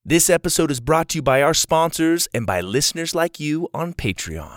This episode is brought to you by our sponsors and by listeners like you on Patreon.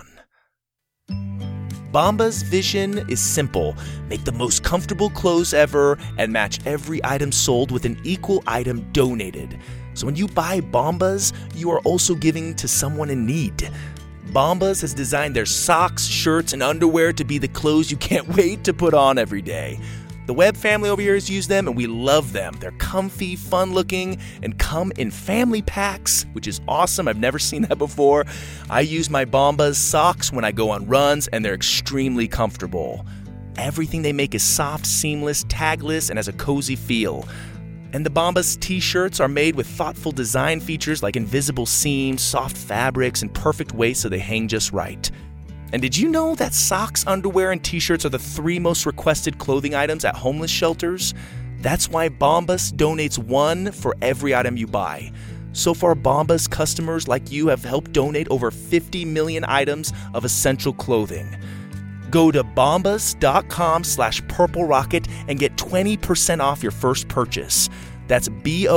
Bombas' vision is simple. Make the most comfortable clothes ever and match every item sold with an equal item donated. So when you buy Bombas, you are also giving to someone in need. Bombas has designed their socks, shirts, and underwear to be the clothes you can't wait to put on every day. The Webb family over here has used them, and we love them. They're comfy, fun-looking, and come in family packs, which is awesome. I've never seen that before. I use my Bombas socks when I go on runs, and they're extremely comfortable. Everything they make is soft, seamless, tagless, and has a cozy feel. And the Bombas t-shirts are made with thoughtful design features like invisible seams, soft fabrics, and perfect waist so they hang just right. And did you know that socks, underwear, and t-shirts are the 3 most requested clothing items at homeless shelters? That's why Bombas donates 1 for every item you buy. So far, Bombas customers like you have helped donate over 50 million items of essential clothing. Go to bombas.com/Purple Rocket and get 20% off your first purchase. That's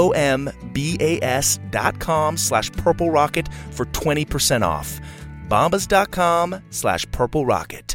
BOMBAS.com/Purple Rocket for 20% off. Bombas.com/Purple Rocket.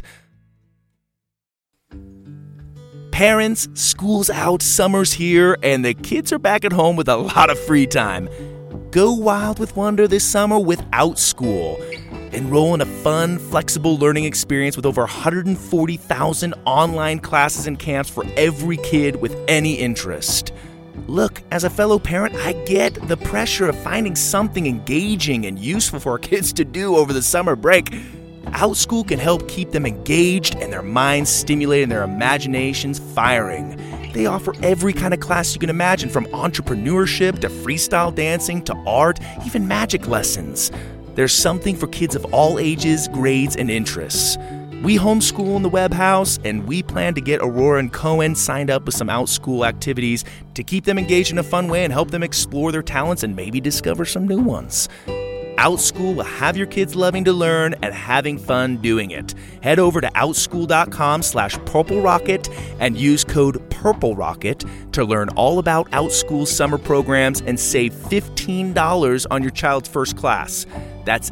Parents, school's out, summer's here, and the kids are back at home with a lot of free time. Go wild with wonder this summer with OutSchool. Enroll in a fun, flexible learning experience with over 140,000 online classes and camps for every kid with any interest. Look, as a fellow parent, I get the pressure of finding something engaging and useful for our kids to do over the summer break. OutSchool can help keep them engaged and their minds stimulated and their imaginations firing. They offer every kind of class you can imagine, from entrepreneurship to freestyle dancing to art, even magic lessons. There's something for kids of all ages, grades, and interests. We homeschool in the Webb house, and we plan to get Aurora and Cohen signed up with some OutSchool activities to keep them engaged in a fun way and help them explore their talents and maybe discover some new ones. OutSchool will have your kids loving to learn and having fun doing it. Head over to outschool.com/Purple Rocket and use code Purple Rocket to learn all about OutSchool's summer programs and save $15 on your child's first class. That's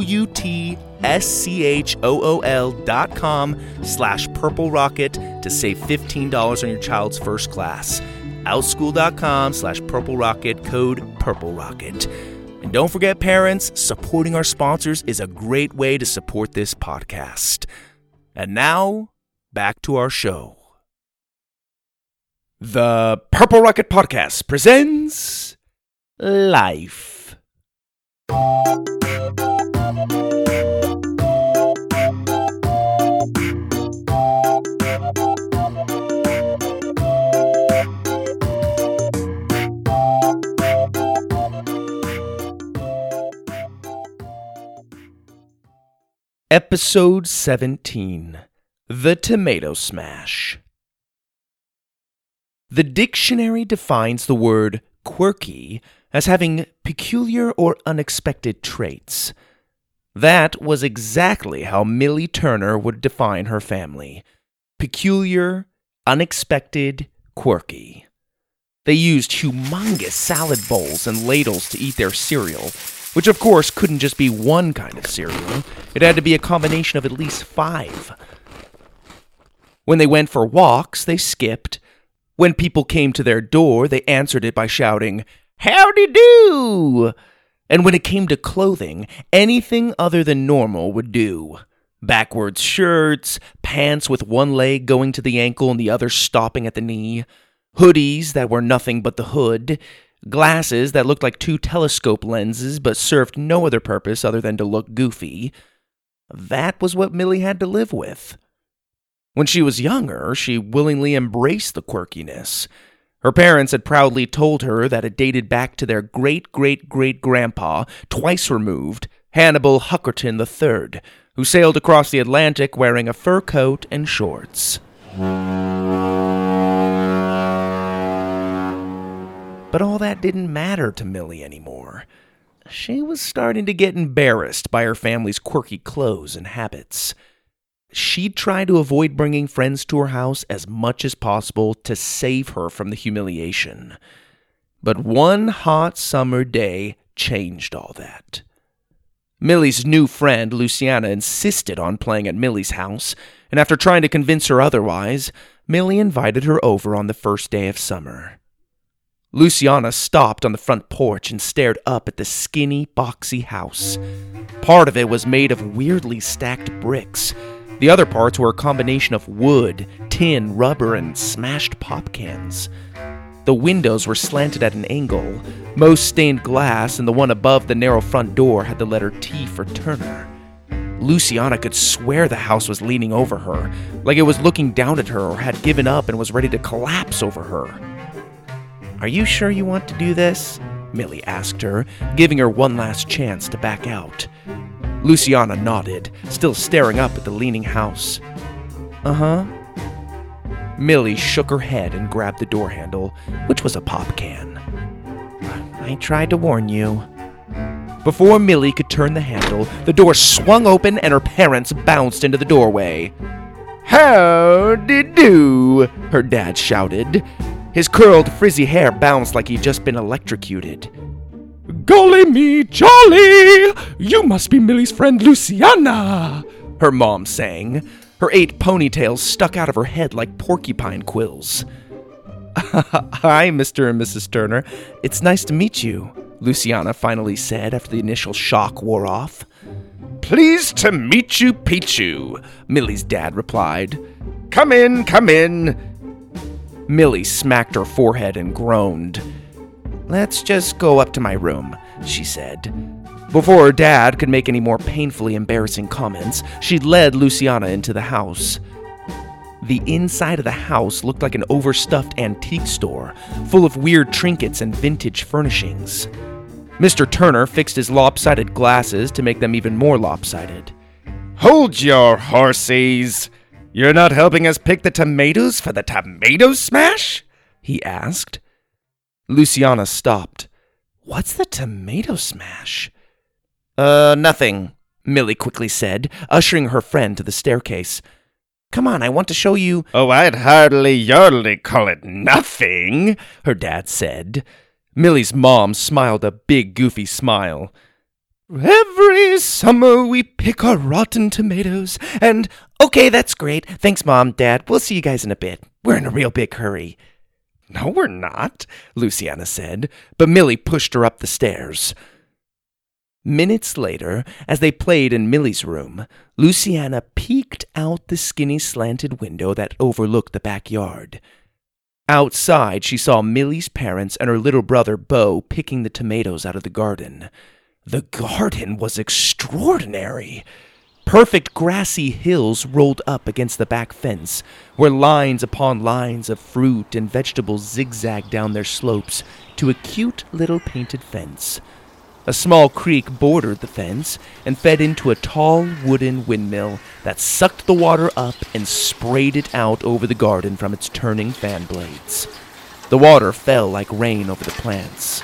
OutSchool.com/Purple Rocket to save $15 on your child's first class. Outschool.com/Purple Rocket, code Purple Rocket. And don't forget, parents, supporting our sponsors is a great way to support this podcast. And now, back to our show. The Purple Rocket Podcast presents Life. Episode 17, The Tomato Smash. The dictionary defines the word quirky as having peculiar or unexpected traits. That was exactly how Millie Turner would define her family. Peculiar, unexpected, quirky. They used humongous salad bowls and ladles to eat their cereal, which of course couldn't just be one kind of cereal. It had to be a combination of at least 5. When they went for walks, they skipped. When people came to their door, they answered it by shouting, "Howdy do!" And when it came to clothing, anything other than normal would do. Backwards shirts, pants with one leg going to the ankle and the other stopping at the knee, hoodies that were nothing but the hood, glasses that looked like 2 telescope lenses but served no other purpose other than to look goofy. That was what Millie had to live with. When she was younger, she willingly embraced the quirkiness. Her parents had proudly told her that it dated back to their great-great-great-grandpa, twice removed, Hannibal Huckerton III, who sailed across the Atlantic wearing a fur coat and shorts. But all that didn't matter to Millie anymore. She was starting to get embarrassed by her family's quirky clothes and habits. She'd try to avoid bringing friends to her house as much as possible to save her from the humiliation. But one hot summer day changed all that. Millie's new friend, Luciana, insisted on playing at Millie's house, and after trying to convince her otherwise, Millie invited her over on the first day of summer. Luciana stopped on the front porch and stared up at the skinny, boxy house. Part of it was made of weirdly stacked bricks. The other parts were a combination of wood, tin, rubber, and smashed pop cans. The windows were slanted at an angle, most stained glass, and the one above the narrow front door had the letter T for Turner. Luciana could swear the house was leaning over her, like it was looking down at her or had given up and was ready to collapse over her. "Are you sure you want to do this?" Millie asked her, giving her one last chance to back out. Luciana nodded, still staring up at the leaning house. "Uh-huh." Millie shook her head and grabbed the door handle, which was a pop can. "I tried to warn you." Before Millie could turn the handle, the door swung open and her parents bounced into the doorway. "Howdy-do," her dad shouted. His curled, frizzy hair bounced like he'd just been electrocuted. "Golly me jolly! You must be Millie's friend Luciana," her mom sang. Her 8 ponytails stuck out of her head like porcupine quills. "Hi, Mr. and Mrs. Turner. It's nice to meet you," Luciana finally said after the initial shock wore off. "Pleased to meet you, Pichu," Millie's dad replied. Come in." Millie smacked her forehead and groaned. "Let's just go up to my room," she said. Before her dad could make any more painfully embarrassing comments, she led Luciana into the house. The inside of the house looked like an overstuffed antique store, full of weird trinkets and vintage furnishings. Mr. Turner fixed his lopsided glasses to make them even more lopsided. "Hold your horses! You're not helping us pick the tomatoes for the tomato smash?" he asked. Luciana stopped. "What's the tomato smash?" Nothing," Millie quickly said, ushering her friend to the staircase. "Come on, I want to show you—" "Oh, I'd hardly call it nothing," her dad said. Millie's mom smiled a big, goofy smile. "Every summer we pick our rotten tomatoes, and—" "Okay, that's great. Thanks, Mom, Dad. We'll see you guys in a bit. We're in a real big hurry." "No, we're not," Luciana said, but Millie pushed her up the stairs. Minutes later, as they played in Millie's room, Luciana peeked out the skinny slanted window that overlooked the backyard. Outside, she saw Millie's parents and her little brother Beau picking the tomatoes out of the garden. The garden was extraordinary. Perfect grassy hills rolled up against the back fence, where lines upon lines of fruit and vegetables zigzagged down their slopes to a cute little painted fence. A small creek bordered the fence and fed into a tall wooden windmill that sucked the water up and sprayed it out over the garden from its turning fan blades. The water fell like rain over the plants.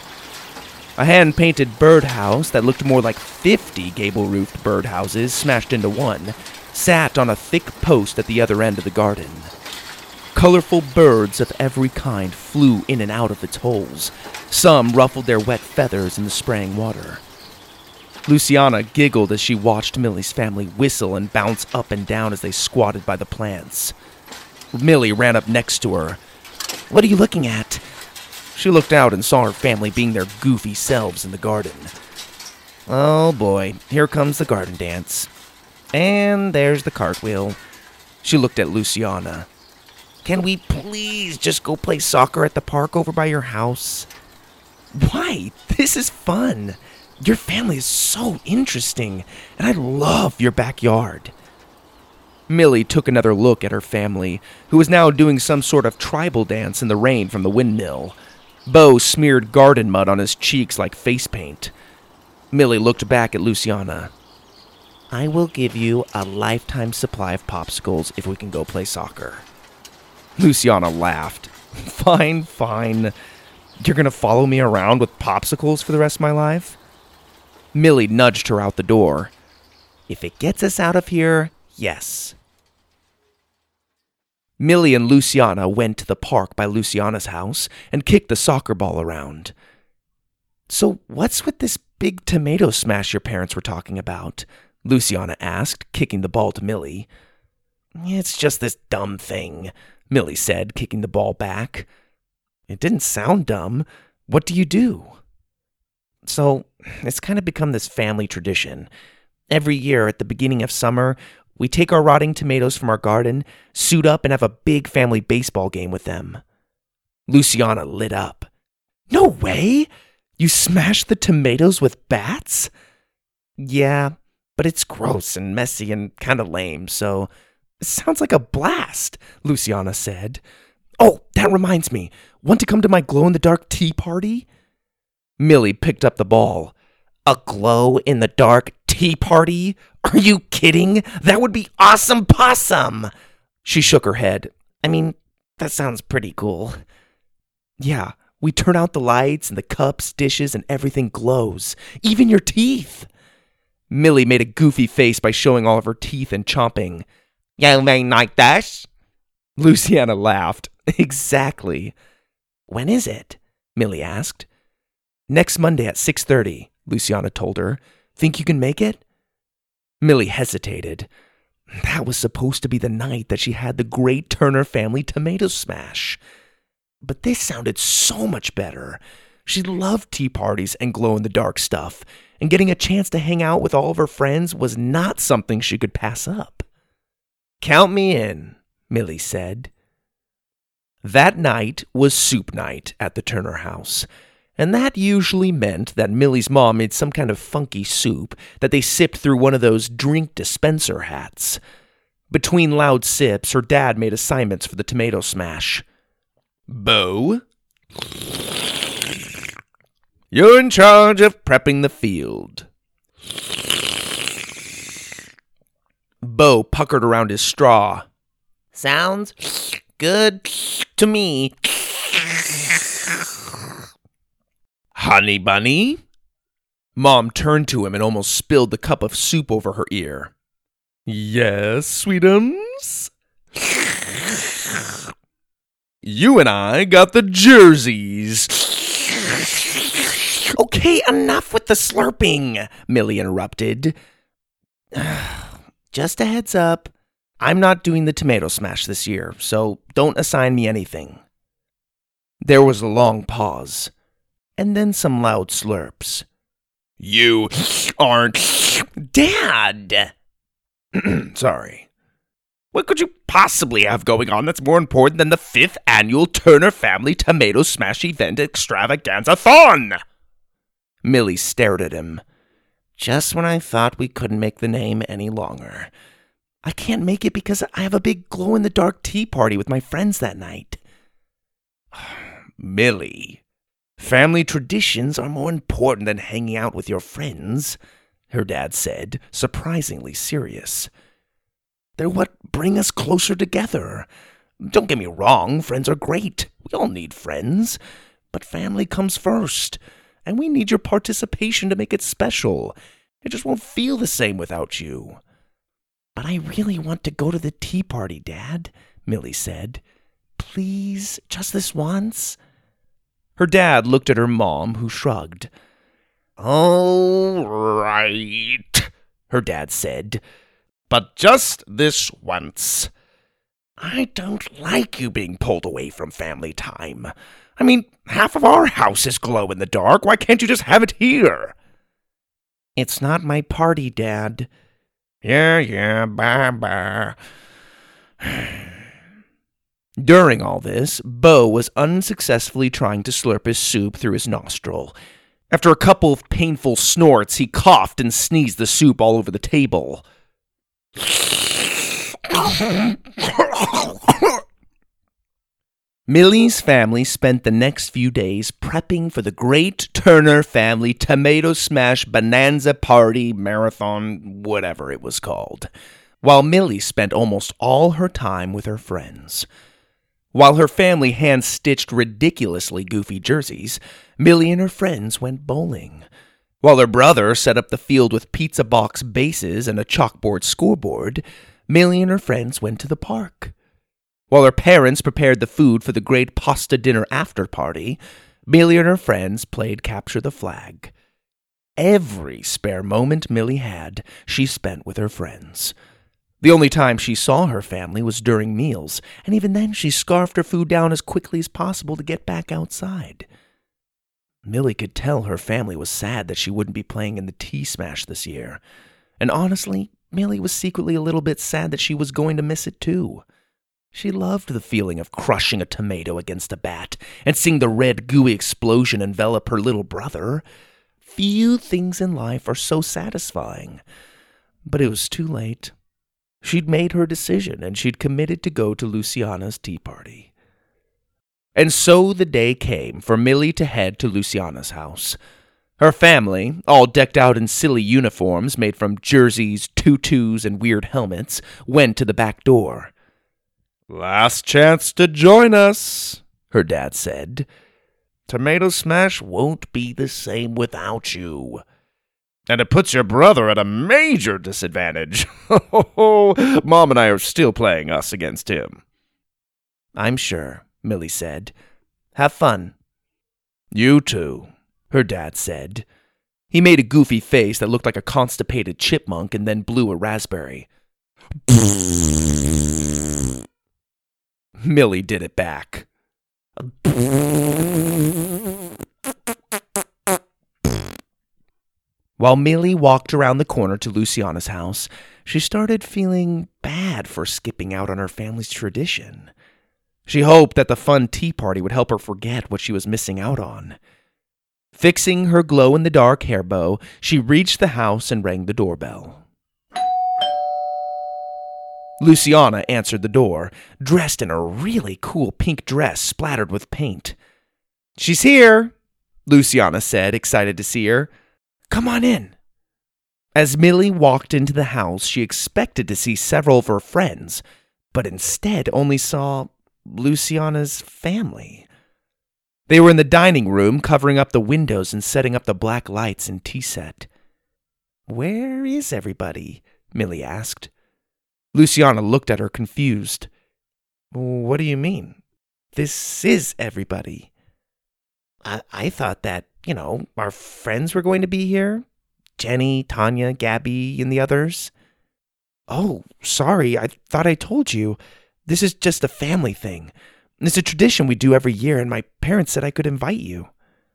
A hand-painted birdhouse that looked more like 50 gable-roofed birdhouses smashed into one sat on a thick post at the other end of the garden. Colorful birds of every kind flew in and out of its holes. Some ruffled their wet feathers in the spraying water. Luciana giggled as she watched Millie's family whistle and bounce up and down as they squatted by the plants. Millie ran up next to her. "What are you looking at?" She looked out and saw her family being their goofy selves in the garden. "Oh boy, here comes the garden dance. And there's the cartwheel." She looked at Luciana. "Can we please just go play soccer at the park over by your house?" "Why? This is fun. Your family is so interesting, and I love your backyard." Millie took another look at her family, who was now doing some sort of tribal dance in the rain from the windmill. Beau smeared garden mud on his cheeks like face paint. Millie looked back at Luciana. "I will give you a lifetime supply of popsicles if we can go play soccer." Luciana laughed. Fine. You're gonna follow me around with popsicles for the rest of my life?" Millie nudged her out the door. "If it gets us out of here, yes." Millie and Luciana went to the park by Luciana's house and kicked the soccer ball around. "So what's with this big tomato smash your parents were talking about?" Luciana asked, kicking the ball to Millie. "It's just this dumb thing," Millie said, kicking the ball back. "It didn't sound dumb. What do you do?" "So, it's kind of become this family tradition. Every year at the beginning of summer, we take our rotting tomatoes from our garden, suit up, and have a big family baseball game with them." Luciana lit up. "No way! You smash the tomatoes with bats?" "Yeah, but it's gross and messy and kind of lame, so it sounds like a blast," Luciana said. "Oh, that reminds me. Want to come to my glow-in-the-dark tea party?" Millie picked up the ball. "A glow-in-the-dark tea party? Are you kidding? That would be awesome possum!" She shook her head. "I mean, that sounds pretty cool." "Yeah, we turn out the lights and the cups, dishes, and everything glows. Even your teeth." Millie made a goofy face by showing all of her teeth and chomping. "You mean like this?" Luciana laughed. "Exactly." "When is it?" Millie asked. "Next Monday at 6:30, Luciana told her. "Think you can make it?" Millie hesitated. That was supposed to be the night that she had the great Turner family tomato smash. But this sounded so much better. She loved tea parties and glow-in-the-dark stuff, and getting a chance to hang out with all of her friends was not something she could pass up. "Count me in," Millie said. That night was soup night at the Turner house. And that usually meant that Millie's mom made some kind of funky soup that they sipped through one of those drink dispenser hats. Between loud sips, her dad made assignments for the tomato smash. "Bo, you're in charge of prepping the field." Bo puckered around his straw. "Sounds good to me." "Honey Bunny?" Mom turned to him and almost spilled the cup of soup over her ear. "Yes, sweetums?" "You and I got the jerseys." "Okay, enough with the slurping," Millie interrupted. "Just a heads up, I'm not doing the tomato smash this year, so don't assign me anything." There was a long pause, and then some loud slurps. "You aren't..." "Dad!" "Sorry. What could you possibly have going on that's more important than the 5th annual Turner Family Tomato Smash Event Extravaganza-thon?" Millie stared at him. "Just when I thought we couldn't make the name any longer. I can't make it because I have a big glow-in-the-dark tea party with my friends that night." "Millie, family traditions are more important than hanging out with your friends," her dad said, surprisingly serious. "They're what bring us closer together. Don't get me wrong, friends are great. We all need friends. But family comes first, and we need your participation to make it special. It just won't feel the same without you." "But I really want to go to the tea party, Dad," Millie said. "Please, just this once." Her dad looked at her mom, who shrugged. "All right," her dad said. "But just this once. I don't like you being pulled away from family time. I mean, half of our house is glow in the dark. Why can't you just have it here?" "It's not my party, Dad." Yeah, bye. During all this, Bo was unsuccessfully trying to slurp his soup through his nostril. After a couple of painful snorts, he coughed and sneezed the soup all over the table. Millie's family spent the next few days prepping for the great Turner Family Tomato Smash Bonanza Party Marathon, whatever it was called, while Millie spent almost all her time with her friends. While her family hand-stitched ridiculously goofy jerseys, Millie and her friends went bowling. While her brother set up the field with pizza box bases and a chalkboard scoreboard, Millie and her friends went to the park. While her parents prepared the food for the great pasta dinner after party, Millie and her friends played capture the flag. Every spare moment Millie had, she spent with her friends. The only time she saw her family was during meals, and even then she scarfed her food down as quickly as possible to get back outside. Millie could tell her family was sad that she wouldn't be playing in the T-Smash this year. And honestly, Millie was secretly a little bit sad that she was going to miss it too. She loved the feeling of crushing a tomato against a bat and seeing the red gooey explosion envelop her little brother. Few things in life are so satisfying. But it was too late. She'd made her decision and she'd committed to go to Luciana's tea party. And so the day came for Millie to head to Luciana's house. Her family, all decked out in silly uniforms made from jerseys, tutus, and weird helmets, went to the back door. "Last chance to join us," her dad said. "Tomato Smash won't be the same without you. And it puts your brother at a major disadvantage. Mom and I are still playing us against him." "I'm sure," Millie said. "Have fun." "You too," her dad said. He made a goofy face that looked like a constipated chipmunk and then blew a raspberry. Millie did it back. While Millie walked around the corner to Luciana's house, she started feeling bad for skipping out on her family's tradition. She hoped that the fun tea party would help her forget what she was missing out on. Fixing her glow-in-the-dark hair bow, she reached the house and rang the doorbell. Luciana answered the door, dressed in a really cool pink dress splattered with paint. "She's here," Luciana said, excited to see her. "Come on in." As Millie walked into the house, she expected to see several of her friends, but instead only saw Luciana's family. They were in the dining room, covering up the windows and setting up the black lights and tea set. "Where is everybody?" Millie asked. Luciana looked at her confused. "What do you mean? This is everybody. I thought that, our friends were going to be here. Jenny, Tanya, Gabby, and the others." "Oh, sorry, I thought I told you. This is just a family thing. It's a tradition we do every year, and my parents said I could invite you."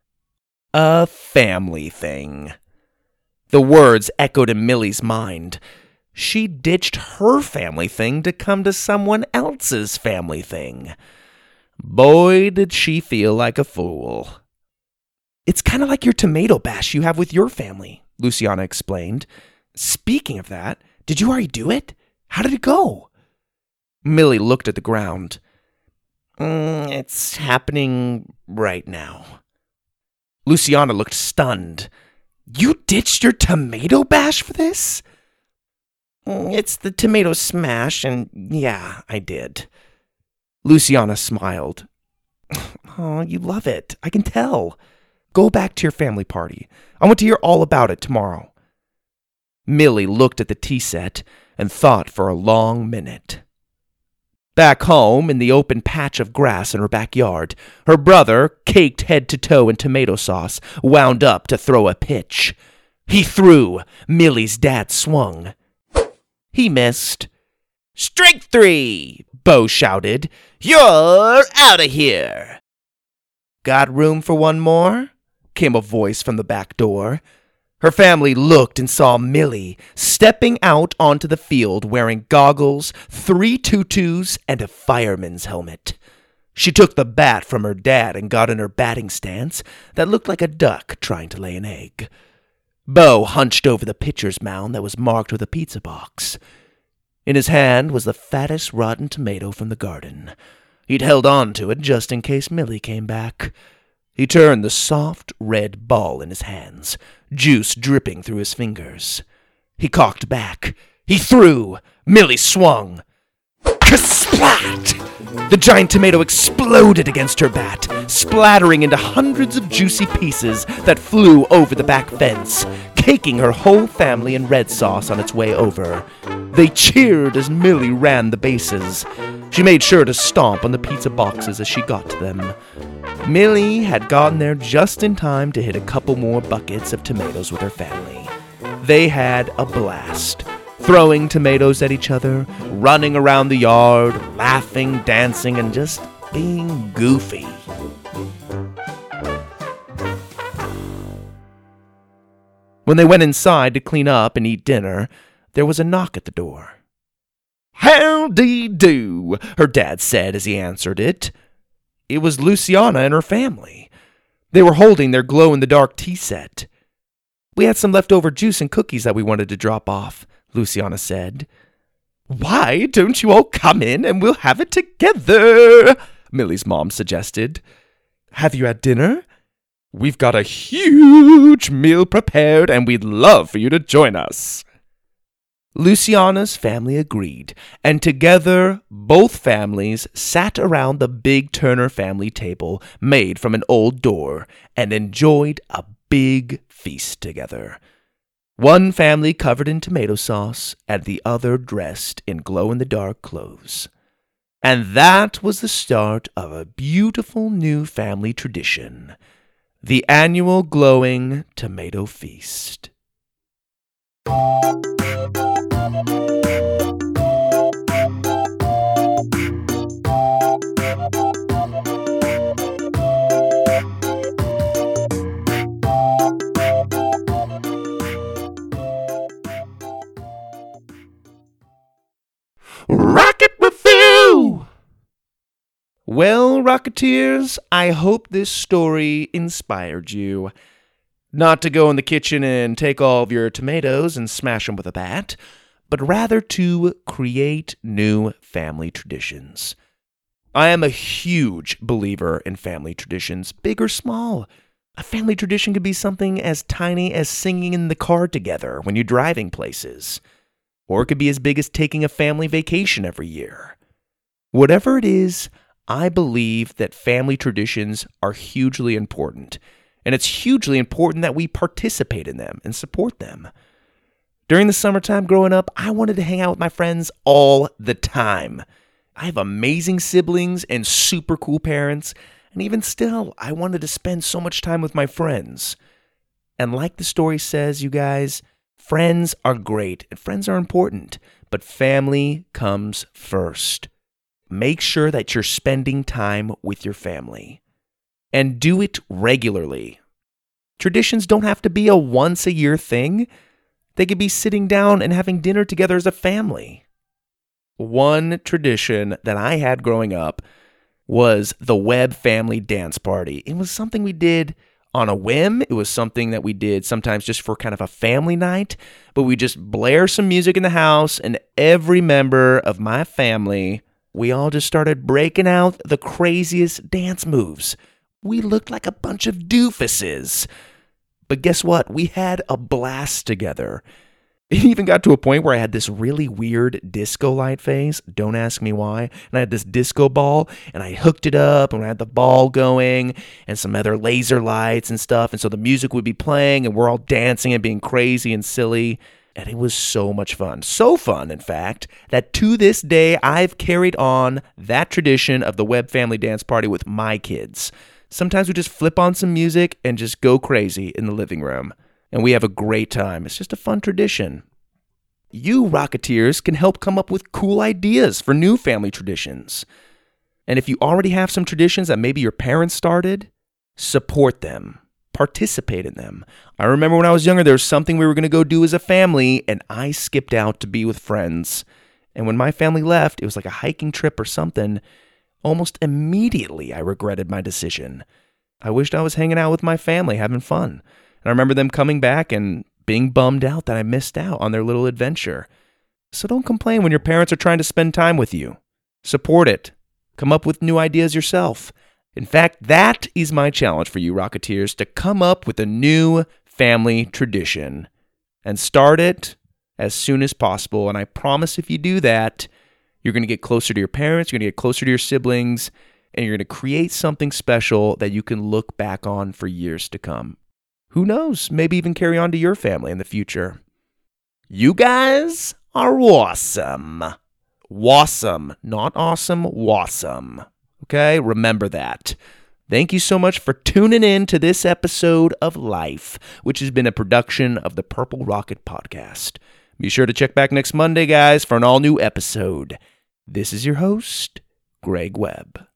A family thing. The words echoed in Millie's mind. She ditched her family thing to come to someone else's family thing. Boy, did she feel like a fool. "It's kind of like your tomato bash you have with your family," Luciana explained. "Speaking of that, did you already do it? How did it go?" Millie looked at the ground. It's happening right now." Luciana looked stunned. "You ditched your tomato bash for this?" "It's the tomato smash, and yeah, I did." Luciana smiled. "Oh, you love it. I can tell. Go back to your family party. I want to hear all about it tomorrow." Millie looked at the tea set and thought for a long minute. Back home, in the open patch of grass in her backyard, her brother, caked head to toe in tomato sauce, wound up to throw a pitch. He threw. Millie's dad swung. He missed. "Strike 3, Bo shouted. "You're out of here." "Got room for one more?" came a voice from the back door. Her family looked and saw Millie stepping out onto the field wearing goggles, 3 tutus, and a fireman's helmet. She took the bat from her dad and got in her batting stance that looked like a duck trying to lay an egg. Bo hunched over the pitcher's mound that was marked with a pizza box. In his hand was the fattest rotten tomato from the garden. He'd held on to it just in case Millie came back. He turned the soft, red ball in his hands, juice dripping through his fingers. He cocked back. He threw. Millie swung. Kasplat! The giant tomato exploded against her bat, splattering into hundreds of juicy pieces that flew over the back fence, caking her whole family in red sauce on its way over. They cheered as Millie ran the bases. She made sure to stomp on the pizza boxes as she got to them. Millie had gotten there just in time to hit a couple more buckets of tomatoes with her family. They had a blast, throwing tomatoes at each other, running around the yard, laughing, dancing, and just being goofy. When they went inside to clean up and eat dinner, there was a knock at the door. "Howdy do," her dad said as he answered it. It was Luciana and her family. They were holding their glow-in-the-dark tea set. "We had some leftover juice and cookies that we wanted to drop off," Luciana said. "Why don't you all come in and we'll have it together?" Millie's mom suggested. "Have you had dinner? We've got a huge meal prepared and we'd love for you to join us." Luciana's family agreed, and together both families sat around the big Turner family table made from an old door and enjoyed a big feast together. One family covered in tomato sauce and the other dressed in glow-in-the-dark clothes. And that was the start of a beautiful new family tradition, the annual glowing tomato feast. Rocket Review! Well, Rocketeers, I hope this story inspired you. Not to go in the kitchen and take all of your tomatoes and smash them with a bat, but rather to create new family traditions. I am a huge believer in family traditions, big or small. A family tradition could be something as tiny as singing in the car together when you're driving places. Or it could be as big as taking a family vacation every year. Whatever it is, I believe that family traditions are hugely important, and it's hugely important that we participate in them and support them. During the summertime growing up, I wanted to hang out with my friends all the time. I have amazing siblings and super cool parents, and even still, I wanted to spend so much time with my friends. And like the story says, you guys, friends are great and friends are important, but family comes first. Make sure that you're spending time with your family. And do it regularly. Traditions don't have to be a once-a-year thing. They could be sitting down and having dinner together as a family. One tradition that I had growing up was the Webb family dance party. It was something we did on a whim. It was something that we did sometimes just for kind of a family night, but we just blare some music in the house, and every member of my family, we all just started breaking out the craziest dance moves. We looked like a bunch of doofuses. But guess what? We had a blast together. It even got to a point where I had this really weird disco light phase. Don't ask me why. And I had this disco ball, and I hooked it up, and I had the ball going, and some other laser lights and stuff. And so the music would be playing, and we're all dancing and being crazy and silly. And it was so much fun. So fun, in fact, that to this day, I've carried on that tradition of the Webb family dance party with my kids. Sometimes we just flip on some music and just go crazy in the living room. And we have a great time. It's just a fun tradition. You Rocketeers can help come up with cool ideas for new family traditions. And if you already have some traditions that maybe your parents started, support them. Participate in them. I remember when I was younger, there was something we were going to go do as a family, and I skipped out to be with friends. And when my family left, it was like a hiking trip or something. Almost immediately, I regretted my decision. I wished I was hanging out with my family, having fun. And I remember them coming back and being bummed out that I missed out on their little adventure. So don't complain when your parents are trying to spend time with you. Support it. Come up with new ideas yourself. In fact, that is my challenge for you, Rocketeers, to come up with a new family tradition and start it as soon as possible. And I promise if you do that, you're going to get closer to your parents, you're going to get closer to your siblings, and you're going to create something special that you can look back on for years to come. Who knows? Maybe even carry on to your family in the future. You guys are awesome. Wasome. Not awesome, wasome. Okay, remember that. Thank you so much for tuning in to this episode of Life, which has been a production of the Purple Rocket Podcast. Be sure to check back next Monday, guys, for an all-new episode. This is your host, Greg Webb.